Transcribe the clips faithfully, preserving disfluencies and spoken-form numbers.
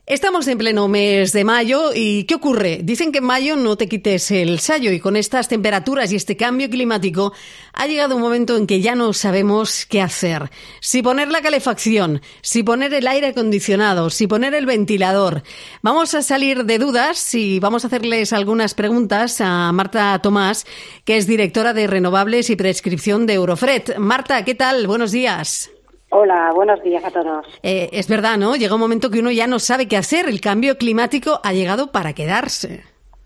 Estamos en pleno mes de mayo y ¿qué ocurre? Dicen que en mayo no te quites el sayo y con estas temperaturas y este cambio climático ha llegado un momento en que ya no sabemos qué hacer. Si poner la calefacción, si poner el aire acondicionado, si poner el ventilador. Vamos a salir de dudas y vamos a hacerles algunas preguntas a Marta Tomás, que es directora de Renovables y Prescripción de Eurofret. Marta, ¿qué tal? Buenos días. Hola, buenos días a todos. Eh, es verdad, ¿no? Llega un momento que uno ya no sabe qué hacer. El cambio climático ha llegado para quedarse.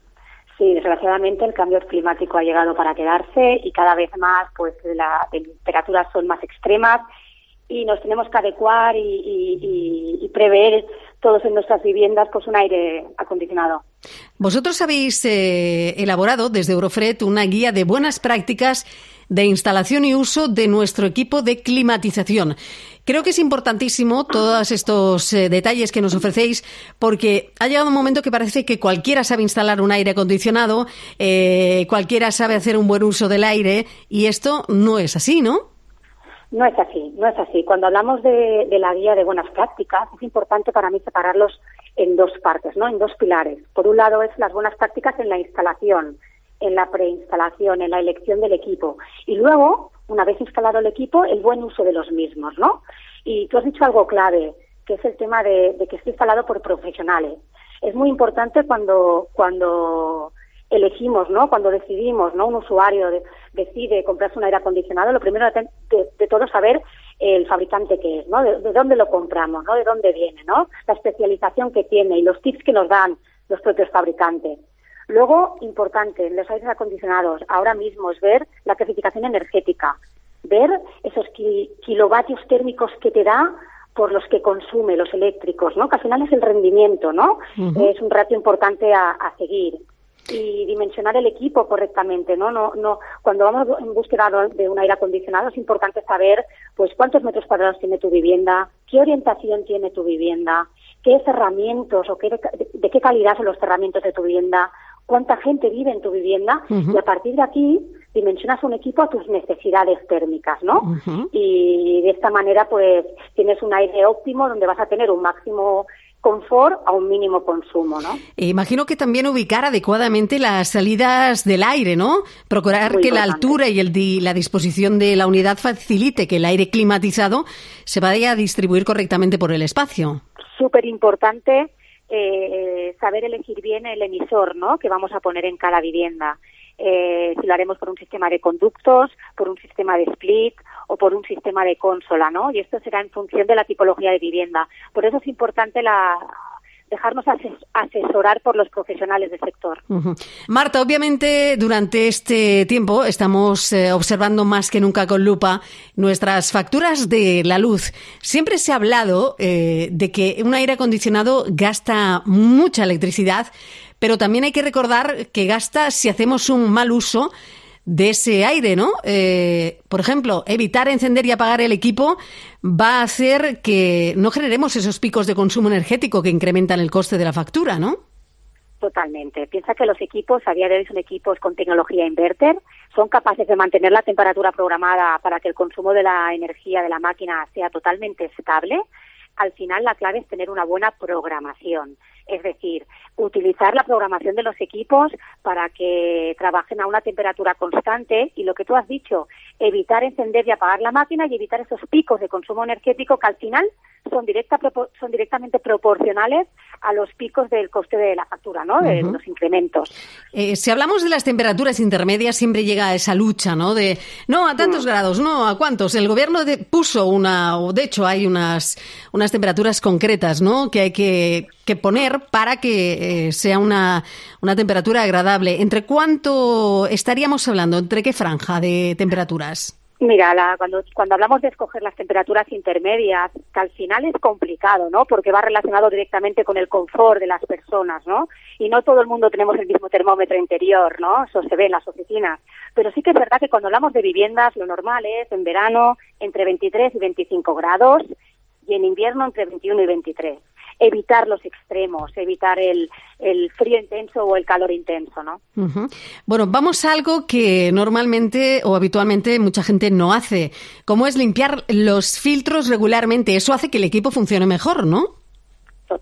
Sí, desgraciadamente el cambio climático ha llegado para quedarse y cada vez más pues las temperaturas son más extremas y nos tenemos que adecuar y, y, y, y prever todos en nuestras viviendas pues un aire acondicionado. Vosotros habéis eh, elaborado desde Eurofret una guía de buenas prácticas de instalación y uso de nuestro equipo de climatización. Creo que es importantísimo todos estos eh, detalles que nos ofrecéis porque ha llegado un momento que parece que cualquiera sabe instalar un aire acondicionado, eh, cualquiera sabe hacer un buen uso del aire y esto no es así, ¿no? No es así, no es así. Cuando hablamos de, de la guía de buenas prácticas, es importante para mí separarlos en dos partes, ¿no? En dos pilares. Por un lado es las buenas prácticas en la instalación, en la preinstalación, en la elección del equipo. Y luego, una vez instalado el equipo, el buen uso de los mismos, ¿no? Y tú has dicho algo clave, que es el tema de, de que esté instalado por profesionales. Es muy importante cuando, cuando elegimos, ¿no? Cuando decidimos, ¿no? Un usuario de, decide comprarse un aire acondicionado, lo primero de, de, de todo es saber el fabricante que es, ¿no? De, de dónde lo compramos, ¿no? De dónde viene, ¿no? La especialización que tiene y los tips que nos dan los propios fabricantes. Luego, importante, en los aires acondicionados, ahora mismo es ver la clasificación energética, ver esos ki- kilovatios térmicos que te da por los que consume, los eléctricos, ¿no? Que al final es el rendimiento, ¿no? Uh-huh. Es un ratio importante a, a seguir. Y dimensionar el equipo correctamente, ¿no? No, no, cuando vamos en búsqueda de un aire acondicionado es importante saber, pues, cuántos metros cuadrados tiene tu vivienda, qué orientación tiene tu vivienda, qué cerramientos o qué, de qué calidad son los cerramientos de tu vivienda, cuánta gente vive en tu vivienda, uh-huh. Y a partir de aquí dimensionas un equipo a tus necesidades térmicas, ¿no? Uh-huh. Y de esta manera, pues, tienes un aire óptimo donde vas a tener un máximo confort a un mínimo consumo, ¿no? Imagino que también ubicar adecuadamente las salidas del aire, ¿no? Procurar Muy que importante. La altura y el di- la disposición de la unidad facilite que el aire climatizado se vaya a distribuir correctamente por el espacio. Súper importante eh, saber elegir bien el emisor, ¿no? Que vamos a poner en cada vivienda. Eh, si lo haremos por un sistema de conductos, por un sistema de split o por un sistema de consola, ¿no? Y esto será en función de la tipología de vivienda. Por eso es importante la dejarnos ases- asesorar por los profesionales del sector. Uh-huh. Marta, obviamente durante este tiempo estamos eh, observando más que nunca con lupa nuestras facturas de la luz. Siempre se ha hablado eh, de que un aire acondicionado gasta mucha electricidad, pero también hay que recordar que gasta si hacemos un mal uso de ese aire, ¿no? Eh, por ejemplo, evitar encender y apagar el equipo va a hacer que no generemos esos picos de consumo energético que incrementan el coste de la factura, ¿no? Totalmente. Piensa que los equipos, a día de hoy son equipos con tecnología inverter, son capaces de mantener la temperatura programada para que el consumo de la energía de la máquina sea totalmente estable. Al final la clave es tener una buena programación, es decir, utilizar la programación de los equipos para que trabajen a una temperatura constante y lo que tú has dicho, evitar encender y apagar la máquina y evitar esos picos de consumo energético que al final son directa son directamente proporcionales a los picos del coste de la factura, ¿no? De uh-huh. los incrementos. Eh, si hablamos de las temperaturas intermedias, siempre llega esa lucha, ¿no? De, no, a tantos uh-huh. grados, no, ¿a cuántos? El gobierno de, puso una, o de hecho hay unas, unas temperaturas concretas, ¿no? Que hay que, que poner para que eh, sea una, una temperatura agradable. ¿Entre cuánto estaríamos hablando? ¿Entre qué franja de temperaturas? Mira, la, cuando, cuando hablamos de escoger las temperaturas intermedias, que al final es complicado, ¿no? Porque va relacionado directamente con el confort de las personas, ¿no? Y no todo el mundo tenemos el mismo termómetro interior, ¿no? Eso se ve en las oficinas. Pero sí que es verdad que cuando hablamos de viviendas, lo normal es, en verano, entre veintitrés y veinticinco grados, y en invierno entre veintiuno y veintitrés. Evitar los extremos, evitar el, el frío intenso o el calor intenso, ¿no? Uh-huh. Bueno, vamos a algo que normalmente o habitualmente mucha gente no hace, como es limpiar los filtros regularmente. Eso hace que el equipo funcione mejor, ¿no? Total.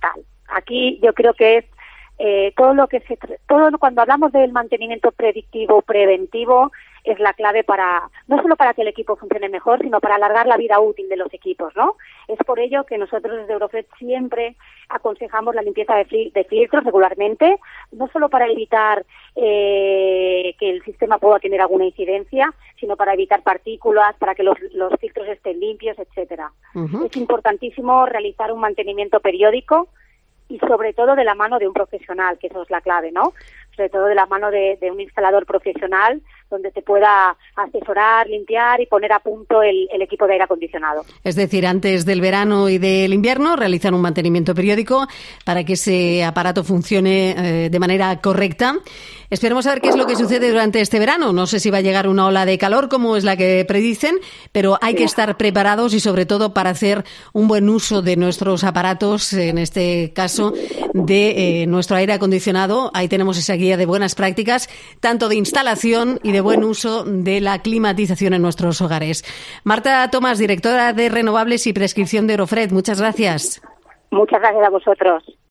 Aquí yo creo que es eh, todo lo que se todo cuando hablamos del mantenimiento predictivo, preventivo, es la clave para, no solo para que el equipo funcione mejor, sino para alargar la vida útil de los equipos, ¿no? Es por ello que nosotros desde Eurofred siempre aconsejamos la limpieza de, fil- de filtros regularmente, no solo para evitar eh, que el sistema pueda tener alguna incidencia, sino para evitar partículas, para que los, los filtros estén limpios, etcétera. Uh-huh. Es importantísimo realizar un mantenimiento periódico y sobre todo de la mano de un profesional, que eso es la clave, ¿no? Sobre todo de la mano de, de un instalador profesional donde te pueda asesorar, limpiar y poner a punto el, el equipo de aire acondicionado. Es decir, antes del verano y del invierno realizan un mantenimiento periódico para que ese aparato funcione eh, de manera correcta. Esperemos a ver qué es lo que sucede durante este verano. No sé si va a llegar una ola de calor como es la que predicen, pero hay que estar preparados y sobre todo para hacer un buen uso de nuestros aparatos, en este caso de eh, nuestro aire acondicionado. Ahí tenemos esa guía de buenas prácticas, tanto de instalación y de buen uso de la climatización en nuestros hogares. Marta Tomás, directora de Renovables y Prescripción de Eurofred, muchas gracias. Muchas gracias a vosotros.